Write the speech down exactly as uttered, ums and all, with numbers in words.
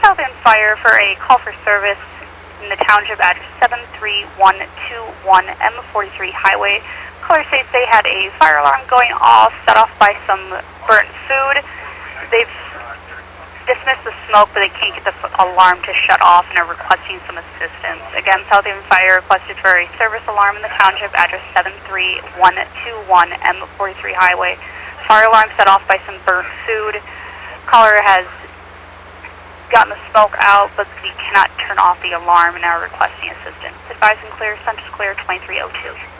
Southern Fire for a call for service in the township address seven three one two one M forty-three Highway. Caller states they had a fire alarm going off, set off by some burnt food. They've dismissed the smoke, but they can't get the alarm to shut off and are requesting some assistance. Again, Southern Fire requested for a service alarm in the township address seven three one two one M forty-three Highway. Fire alarm set off by some burnt food. Caller has gotten the smoke out, but he cannot turn off the alarm and are requesting assistance. Advise and clear, Central Clear twenty-three oh two.